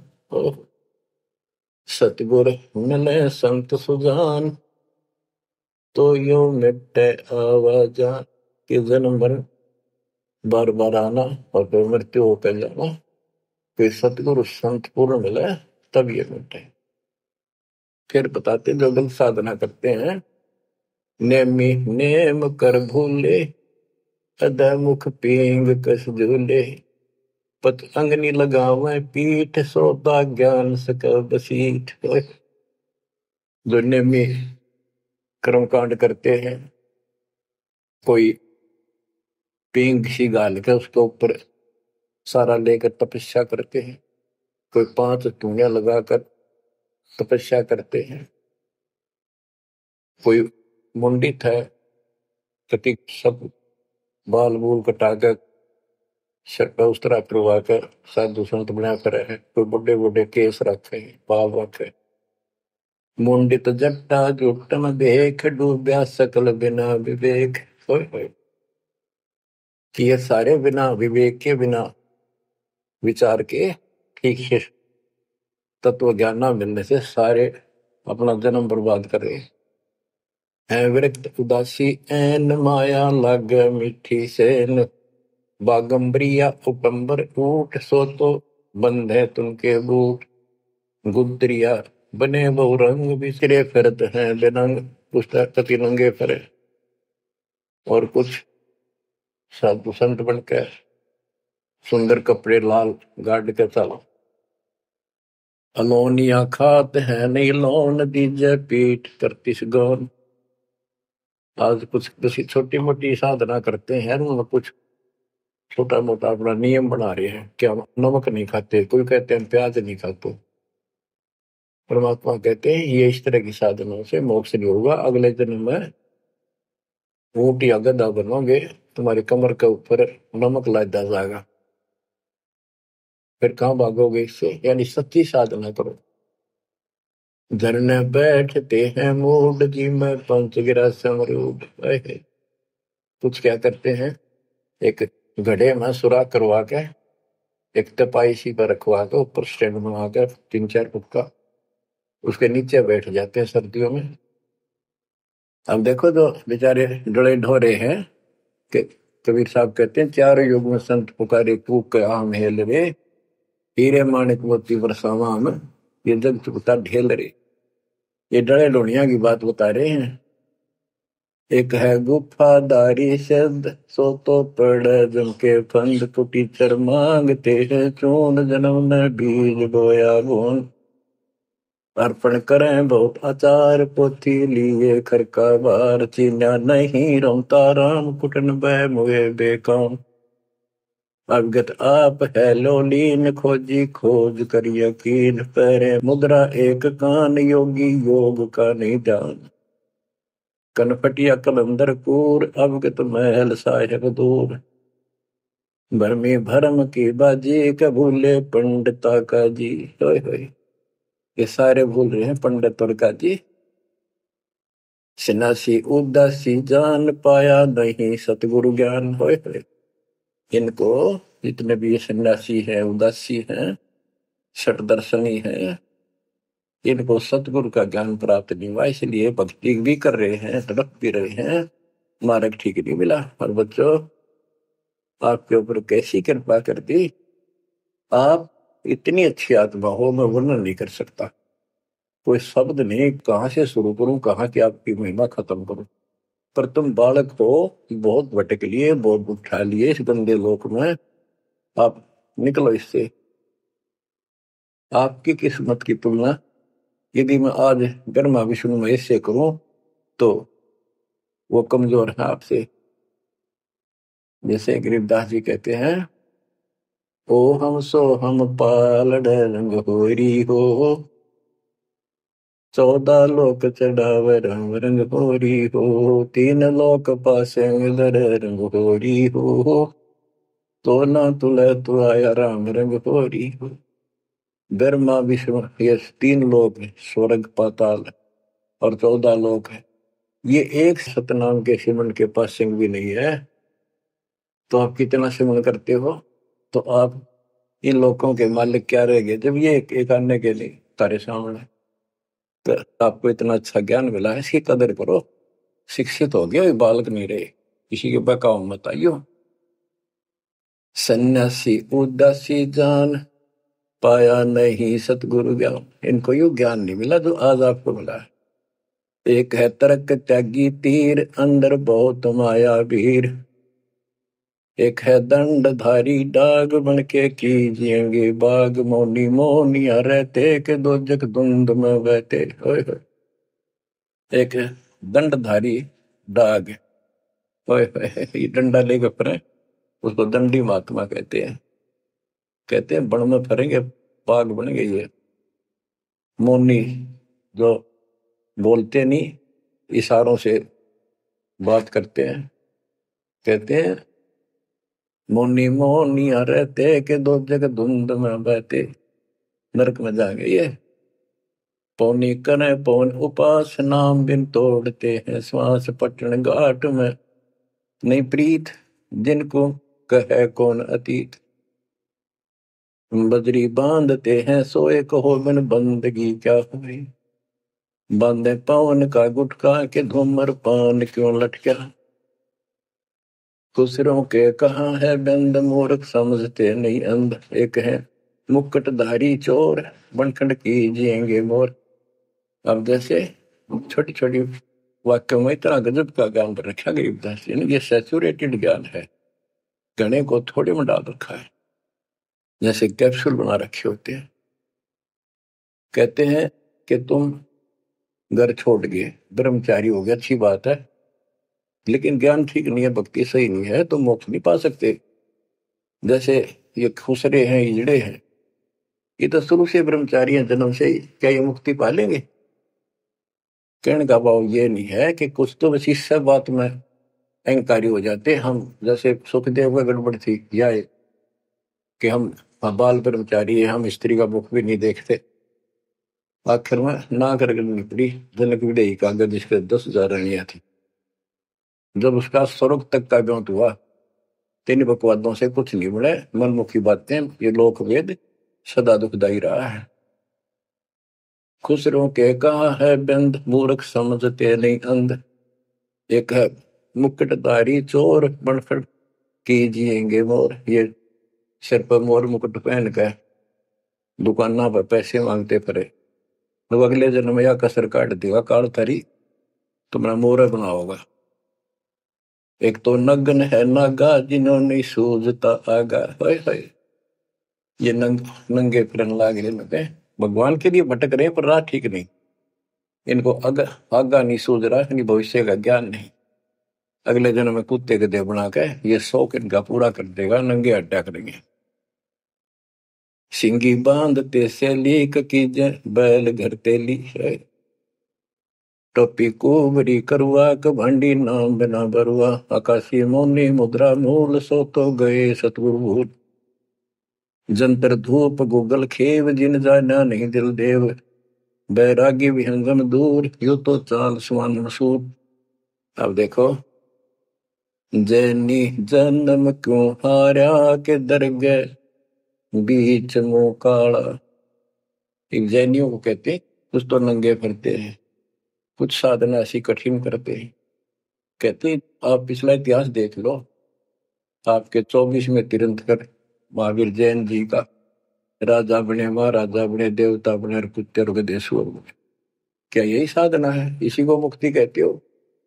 सतगुरु मिले संत सुजान तो यो मिटे आवाजान। कि जन्म मरण बार बार आना और फिर मृत्यु होकर जाना फिर सतगुरु संत पूर्ण मिले तब ये मिटे। फिर बताते जो लोग साधना करते हैं नेमी नेम कर भूले अदा मुख पींग कस झूले। पत अंगनी लगावे पीठ सोता ज्ञान सका बसीठ। जो नेमी कर्म कांड करते हैं कोई पींग सी गाल के उसके ऊपर सारा लेकर तपस्या करते हैं। कोई पांच टूणियां लगाकर तपस्या करते हैं। कोई मुंडित है कति सब बाल बूल कटाकर शर्ट उस तरह करवा कर साधु संत बना कर है। कोई बड़े बड़े केस रखे बाल रखे मुंडित जट्टा जुटन देख डूब्या सकल बिना विवेक। होय होय कि ये सारे बिना विवेक के बिना विचार के ठीक है तत्व ज्ञान ना मिलने से सारे अपना जन्म बर्बाद कर रहे हैं। विरक्त उदासी एन माया लग मीठी सेन बागंबरिया उपंबर ऊट सो तो बंधे तुमके बूट। गुदरिया बने बहु रंग बिचरे फिरत हैं बिनंग पुस्तक कति नंगे फिरे। और कुछ साधु संत बनकर सुंदर कपड़े लाल गाड़ के चलो अलोनिया खात है नहीं लोन दीजे पीठ करतीस गौन। आज कुछ किसी छोटी मोटी साधना करते हैं उन्होंने कुछ छोटा मोटा अपना नियम बना रहे हैं क्या नमक नहीं खाते कोई कहते हैं प्याज नहीं खाते। परमात्मा कहते हैं ये इस तरह की साधनों से मोक्ष नहीं होगा अगले जन्म में ऊंट या गधा बनोगे तुम्हारी कमर के ऊपर नमक लादा जाएगा। फिर कहां भागोगे इससे यानी सच्ची साधना करो। धरने बैठते हैं मूड जी में पंच गिरा समरूड। कुछ क्या करते हैं एक घड़े में सुराख करवा के एक तपाई सी पर रखवा के ऊपर स्टैंड बना कर तीन चार फुट का उसके नीचे बैठ जाते हैं सर्दियों में। अब देखो जो बेचारे डड़े ढोरे हैं कि कबीर साहब कहते हैं चार युग में संत पुकारे कूक के आम हेल रे हीरे माणिक मोती बरसावा में ये जग चुकता ढेल रे। ये डड़े लोनिया की बात बता रहे हैं। एक है गुफादारी शब्द सो तो पड़ जम के फंद कुटीचर मांगते हैं चून जन्म ने बीज बोया गुण। अर्पण करें बहुत आचार पोथी लिए खर का बार चीन्या नहीं रमता राम कुटन बह मुए बेकाम। अवगत आप है लोलीन खोजी खोज कर यकीन पैरे मुद्रा एक कान योगी योग का नहीं ध्यान। कनपटिया कलंदर कूर अवगत महल साहेब दूर। भरमी भरम की बाजी कबूले पंडिता का जी। होय होय ये सारे भूल रहे हैं पंडित और काजी। सन्यासी उदासी जान पाया नहीं सतगुरु ज्ञान। होय होय इनको जितने भी ये सन्यासी हैं उदासी हैं शट दर्शनी हैं इनको सतगुरु का ज्ञान प्राप्त नहीं हुआ इसलिए भक्ति भी कर रहे हैं तड़प भी रहे हैं मार्ग ठीक नहीं मिला। और बच्चों, आपके ऊपर कैसी कृपा कर दी, आप इतनी अच्छी आत्मा हो, मैं वर्णन नहीं कर सकता। कोई शब्द नहीं, कहां से शुरू करूं, कहां की आपकी महिमा खत्म करूं। पर तुम बालक हो, बहुत भटक लिए, बहुत उठा लिए इस गंदे लोक में, आप निकलो इससे। आपकी किस्मत की तुलना यदि मैं आज ब्रह्मा विष्णु महेश से करूं तो वो कमजोर है आपसे। जैसे गरीबदास जी कहते हैं, ओ हम सो हम पालड़ रंग होरी हो, चौदह लोक चढ़ावे रंग रंग होरी हो, तीन लोक पासे दर रंग होरी हो, तो ना तुले तु आया राम रंग होरी हो। ब्रह्मा विष्णु ये तीन लोक है, स्वर्ग पाताल और चौदह लोक है। ये एक सतनाम के सिमरन के पास सिंह भी नहीं है। तो आप कितना सिमरन करते हो, तो आप इन लोगों के मालिक क्या रह गए जब ये एक, एक आने के लिए तारे सामने। तो आपको इतना अच्छा ज्ञान मिला है, इसकी कदर करो। शिक्षित हो गया, बालक नहीं रहे, किसी के बहकाव मत आइयो। सन्यासी उदासी जान, पाया नहीं सतगुरु ज्ञान। इनको यू ज्ञान नहीं मिला जो आज आपको मिला है। एक है तर्क त्यागी तीर, अंदर बहुत माया वीर। एक है दंडधारी डाग, बन के कीजिएंगे बाग। मौनी मोनिया रहते के दो जग धुंध में बहते। ओए होए। एक है दंडधारी डाग, ओए होए, ये डंडा लेकर फिरे, उसको दंडी महात्मा कहते हैं। कहते हैं बन में फिरेंगे बाग बनेंगे ये। मौनी जो बोलते नहीं, इशारों से बात करते हैं। कहते हैं मोनी मोनिया रहते के दो जग धुंध में बहते, नरक में जाएंगे ये। पौनी करे पौन उपास, नाम बिन तोड़ते हैं श्वास। पटन घाट में नहीं प्रीत, जिनको कहे कौन अतीत। बजरी बांधते हैं सोए, कहो बिन बंदगी क्या हुई। बांधे पवन का गुटका के धूमर पान क्यों लटका। खुसरों के कहाँ है बंद, मूर्ख समझते नहीं अंध। एक है मुकुटधारी चोर, बनखंड कीजिएंगे मोर। अब जैसे छोटी छोटी वाक्य में इतना गजब का ज्ञान पर रखा गरीबदास जी ने, ये सैचुरेटेड ज्ञान है, गणे को थोड़े में डाल रखा है, जैसे कैप्सूल बना रखे होते हैं। कहते हैं कि तुम घर छोड़ गए, ब्रह्मचारी हो गया, अच्छी बात है, लेकिन ज्ञान ठीक नहीं है, भक्ति सही नहीं है, तो मोक्ष नहीं पा सकते। जैसे ये खुसरे हैं, इजड़े हैं, ये तो शुरू से ब्रह्मचारी हैं, जन्म से ही, क्या ये मुक्ति पा लेंगे। कहने का भाव ये नहीं है कि कुछ तो बस इस सब बात में अहंकारी हो जाते हम। जैसे सुखदेव का गड़बड़ थी या कि हम बाल ब्रह्मचारी है, हम स्त्री का मुख भी नहीं देखते। आखिर में ना कर निकली जनक विदेही कागज, जिसके दस हजार रानियां थी। जब उसका स्वर्ग तक का ब्योंत हुआ, तीन बकवादों से कुछ नहीं मिले, मनमुखी बातें, ये लोक वेद सदा दुखदाई रहा है। खुसरों के कहा है बंद, मूर्ख समझते नहीं अंध। एक है मुकुटधारी चोर, बनखड़ कीजिएंगे मोर। ये सिर पर मोर मुकुट पहन कर दुकाना पर पैसे मांगते फिरे, तो अगले जन्म में या कसर काट देगा काल थारी, तुम्हारा मोर बनाओगा। एक तो नग्न है नागा, जिन्होंने सूझता आगा। हाय हाय, ये नंग नंगे फिरन लाग रहे, भगवान के लिए भटक रहे पर राह ठीक नहीं। इनको अग आगा नहीं सूझ रहा, इनकी भविष्य का ज्ञान नहीं। अगले जन्म में कुत्ते गधे बना के ये शौक इनका पूरा कर देगा, नंगे अड्डा करेंगे। सिंगी बांधते से लीक कीजे, बैल घर तेली है। टोपी कुबरी करुआ, कभंडी नाम बिना बरुआ। आकाशी मोनी मुद्रा मूल, सो तो गए सतगुरु भूल। जंतर धूप गूगल खेव, जिन जाना नहीं दिल देव। बैरागी विहंगम दूर, यू तो चाल सुवन मसूर। अब देखो, जैनी जन्म क्यों हारा, के दरगे बीच मुंह काला। एक जैनियों को कहते हैं, कुछ तो नंगे फिरते हैं, कुछ साधना ऐसी कठिन करते हैं। कहती आप पिछला इतिहास देख लो, आपके चौबीस में तीर्थंकर महावीर जैन जी का राजा बने, महाराजा बने, देवता बने और कुत्ते और गधेश्वर बने। क्या यही साधना है? इसी को मुक्ति कहते हो?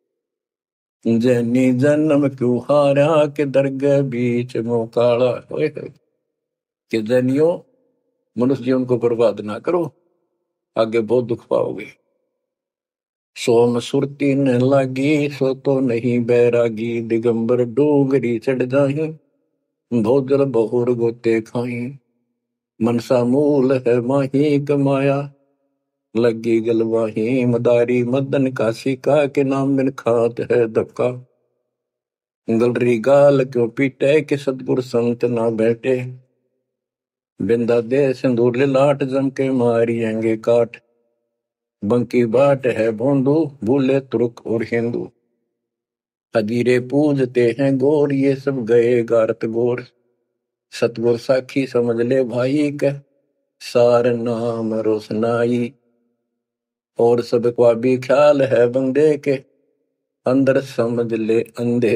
जैनी जन्म क्यों हारा के दरगाह बीच मोकाला। कि जैनियों मनुष्य जीवन को बर्बाद ना करो, आगे बहुत दुख पाओगे। सोम सुरती न लागी सो तो नहीं बैरागी, दिगंबर डोगरी चढ़ जाही बहुत जल बहुर गोते खाई। मनसा मूल है माही कमाया लगी गलवाही, मदारी मदन काशी का के नाम बिन खात है धक्का। गलरी गाल क्यों पीटे के सतगुर संत ना बैठे, बिंदा दे सिंदूर लाट जम के मारियेंगे काट। बंकी बाट है भोंदू भूले तुर्क और हिंदू, हदीरे पूजते हैं गोर ये सब गए गारत गोर। सतगुर साखी समझ ले भाई के सार नाम रोशनाई, और सब का भी ख्याल है बंदे के अंदर समझ ले अंधे।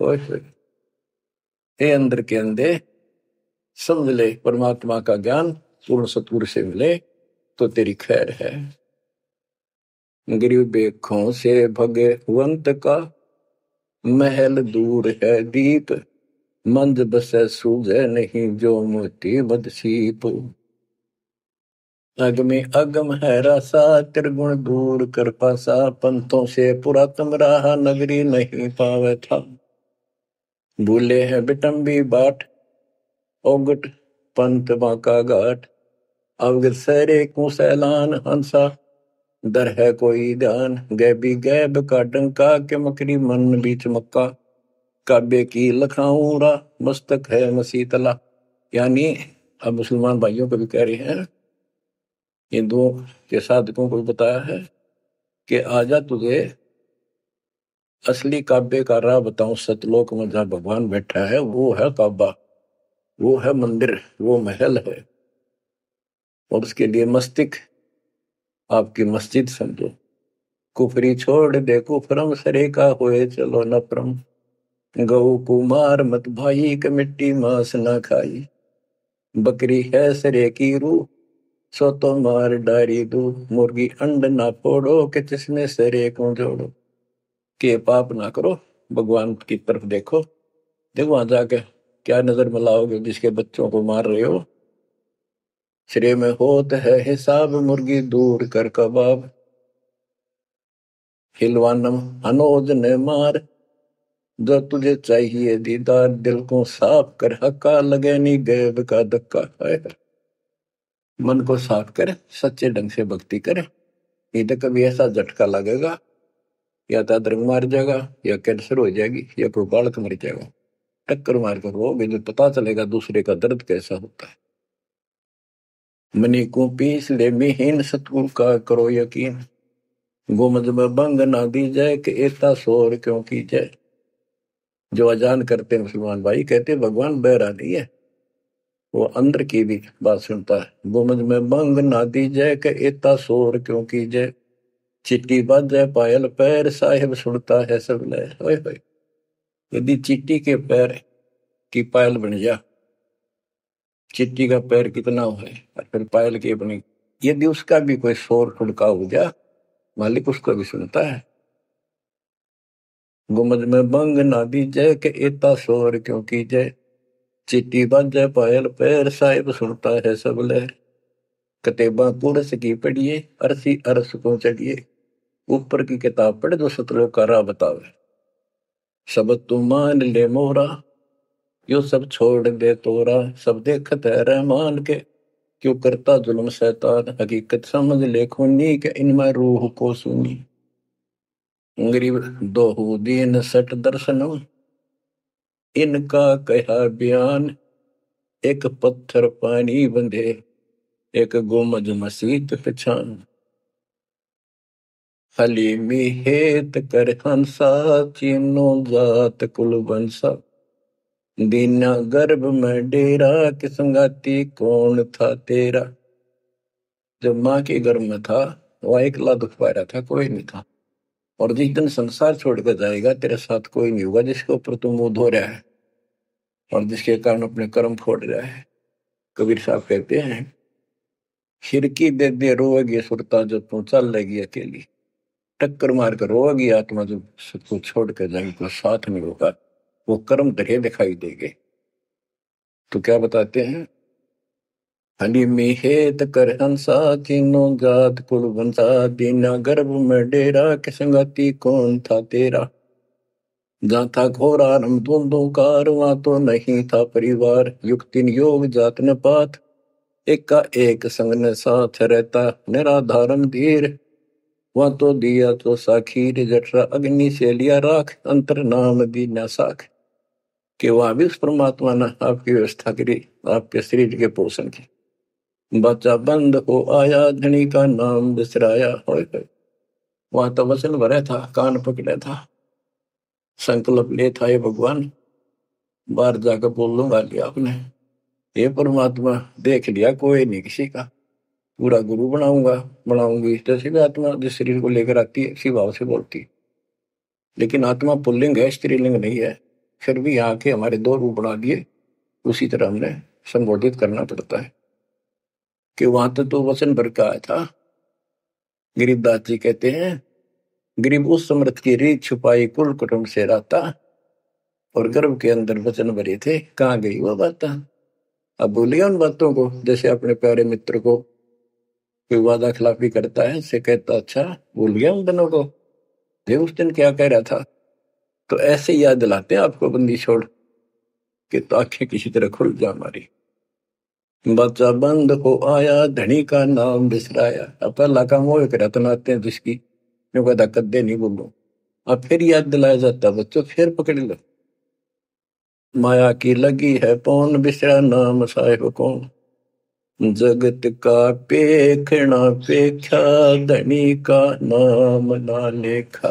हे अंदर के अंधे समझ ले, परमात्मा का ज्ञान पूर्ण सतगुरु से मिले तो तेरी खैर है। गिरि बेखों से भगवंत का महल दूर है दीप, मंद बसे सूझे नहीं जो मोती बदसीप। अगमे अगम है रासा त्रिगुण दूर कर पासा, पंथों से पुरातन रहा नगरी नहीं पावे था। भूले हैं बिटम्बी बाट ओगट पंथ बांका घाट, अवगत सरे को सैलान हंसा दर है कोई ध्यान। गैबी गैब का डंका के मकरी मन बीच मक्का, काबे की लखाऊरा मस्तक है मसीतला। यानी अब मुसलमान भाइयों को भी कह रहे हैं, हिंदुओं के साधकों को बताया है कि आजा तुझे असली काबे का राह बताऊं। सतलोक में जहां भगवान बैठा है वो है काबा, वो है मंदिर, वो महल है। और उसके लिए मस्तिक आपकी मस्जिद समझो। कुफरी छोड़ दे कुफरम सरे का होए चलो न परम, गौ कुमार मत भाई के मिट्टी मांस न खाई। बकरी है सरे की रूह सो तो मार डारी दू, मुर्गी अंड ना फोड़ो के जिसमें सरे को जोड़ो। के पाप ना करो, भगवान की तरफ देखो। देखो वहां जाके क्या नजर मिलाओगे जिसके बच्चों को मार रहे हो। श्रेय में होत है हिसाब मुर्गी दूर कर कबाब, हिलवानम अनोज ने मार जो तुझे चाहिए दीदार। दिल को साफ कर हक्का लगे नहीं गैब का धक्का। मन को साफ कर, सच्चे ढंग से भक्ति करे, नहीं तो कभी ऐसा झटका लगेगा या तो दर्द मार जाएगा या कैंसर हो जाएगी या कोई बालक मर जाएगा। टक्कर मार कर वो भी पता चलेगा दूसरे का दर्द कैसा होता है। मनी को पीस ले मिहीन सतगुरु का करो यकीन, गोमज में बंग ना दी जाए कि एता शोर क्यों की जाए। जो अजान करते मुसलमान भाई कहते भगवान बहरा नहीं है, वो अंदर की भी बात सुनता है। गोमज में बंग ना दी जाए कि एता शोर क्यों की जाए, चिट्टी बाजे पायल पैर साहिब सुनता है सब लय। यदि चिट्टी के पैर की पायल बन जा, चिट्टी का पैर कितना है और फिर पायल की बनी, यदि उसका भी कोई शोर ठुड़का हो जा मालिक उसको भी सुनता है। गुमज में बंग ना दी जय के इतना शोर क्यों की जय, चिट्टी बाजे पायल पैर साहिब सुनता है सब लहर। कतेबा कुरस की पढ़िए अरसी अरस को चढ़िए, ऊपर की किताब पढ़े जो सतलोक का राह बतावे। सब तू मान ले मोरा यो सब छोड़ दे तोरा, सब देखत है रहमान के क्यों करता जुल्म शैतान। हकीकत समझ ले खूनी के इनमें रूह को सुनी, गरीब दोहू दीन सट दर्शनम इनका कहा बयान। एक पत्थर पानी बंधे एक गोमज मसीत पहचान, हलीमी हेत कर हंसा चीनो जात कुल बंसा। दीना गर्भ में डेरा कि संगाती कौन था तेरा। जब माँ के गर्भ में था वह अकेला दुख पा रहा था, कोई नहीं था। और जिस दिन संसार छोड़कर जाएगा तेरे साथ कोई नहीं होगा जिसके ऊपर तू मुंह धो रहा है और जिसके कारण अपने कर्म फोड़ रहा है। कबीर साहब कहते हैं, खिड़की दे दे रोएगी सुरता जो तू चल लेगी अकेली, टक्कर मार कर रोएगी आत्मा जो सबको छोड़ कर जाएगी, तो साथ में होगा, वो कर्म धरे दिखाई देंगे। तो क्या बताते हैं, हनी में हेत कर हंसा तीनों जात कुल वंशा, दीना गर्भ में डेरा के संगति कौन था तेरा, जहाँ था घोर आरंभ धुंधुकार वहां तो नहीं था परिवार, युक्ति योग जात न पात एक का एक संग न साथ रहता, निराधारम धीर वहां तो दिया तो साखीर, जठरा अग्नि से लिया राख अंतर नाम दीना साख, कि वहां भी उस परमात्मा ने आपकी व्यवस्था करी आपके शरीर के पोषण की। बच्चा बंद हो आया धनी का नाम बिसराया, वहां तो वचन भरा था, कान पकड़ा था, संकल्प ले था, ये भगवान बाहर जाकर बोल लूंगा लिया आपने, ये परमात्मा देख लिया कोई नहीं किसी का, पूरा गुरु बनाऊंगा बनाऊंगी। जैसे भी आत्मा जिस शरीर को लेकर आती है इसी भाव से बोलती, लेकिन आत्मा पुल्लिंग है स्त्रीलिंग नहीं है, फिर भी यहाँ के हमारे दो रूप बना दिए, उसी तरह हमने संबोधित करना पड़ता है कि वहां तो, तो वचन भर का आया था। गरीबदास जी कहते हैं, गरीब उस समृद्ध की रीत छुपाई कुल कुटुंब से रहता, और गर्भ के अंदर वचन भरे थे कहाँ गई वो बात। अब भूलिया उन बातों को, जैसे अपने प्यारे मित्र को कोई वादा खिलाफी करता है से कहता अच्छा भूल गया उन दिनों को, ये उस दिन क्या कह रहा था। तो ऐसे याद दिलाते हैं आपको बंदी छोड़ के, तो आंखें किसी तरह खुल जा हमारी। बच्चा बंद हो आया धनी का नाम बिसराया, अब पहला काम वो रतनाते हैं जिसकी मैं कहता कद्दे नहीं बोलूं, अब फिर याद दिलाया जाता बच्चों फिर पकड़ लो। माया की लगी है पौन बिसरा नाम साहिब कौन, जगत का पेखना पेखा धनी का नाम ना लेखा।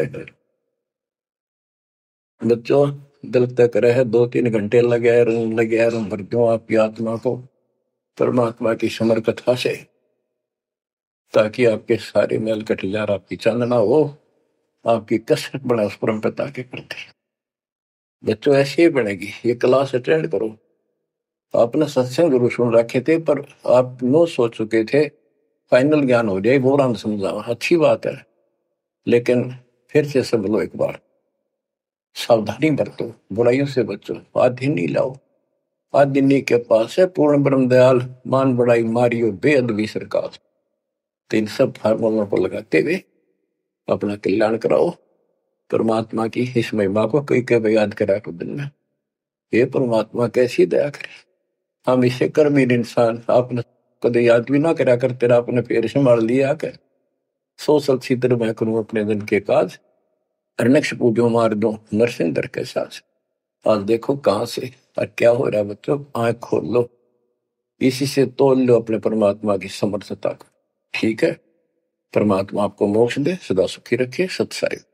बच्चों दिल तक रहे दो तीन घंटे लगे लगे भर दूं आपकी आत्मा को परमात्मा की समर कथा से, ताकि आपके सारे मेल कट जाए, आपकी चांदना हो, आपकी कसरत बने उस परम पिता के प्रति। बच्चों ऐसे ही बनेगी। ये क्लास अटेंड करो। आपने सत्संग जरूर सुन रखे थे पर आप नो सोच चुके थे फाइनल ज्ञान हो जाए वो राम समझावा, अच्छी बात है, लेकिन फिर से सब लो एक बार, सावधानी बरतो, बुराइयों से बचो, आदि नहीं लाओ, आदि नहीं के पास है पूर्ण ब्रह्म दयाल, मान बड़ाई मारियो बेअदबी सरकार। तो इन सब फार्मूलों को लगाते हुए अपना कल्याण कराओ, परमात्मा की इस महिमा को कई कई याद करा को दिन में, ये परमात्मा कैसी दया करे, हम इसे कर्मीर इंसान आपने कदे याद भी ना करा कर, तेरा अपने पैर से मार लिया कर, सो सल छिद्र मैं करूं अपने दिन के काज, अरनक्ष पूजो मार दो नरसिंदर के साथ। आज देखो कहां से और क्या हो रहा है बच्चों, आंख खोल लो, इसी से तोल लो अपने परमात्मा की समर्थता को। ठीक है, परमात्मा आपको मोक्ष दे, सदा सुखी रखे। सत्साई।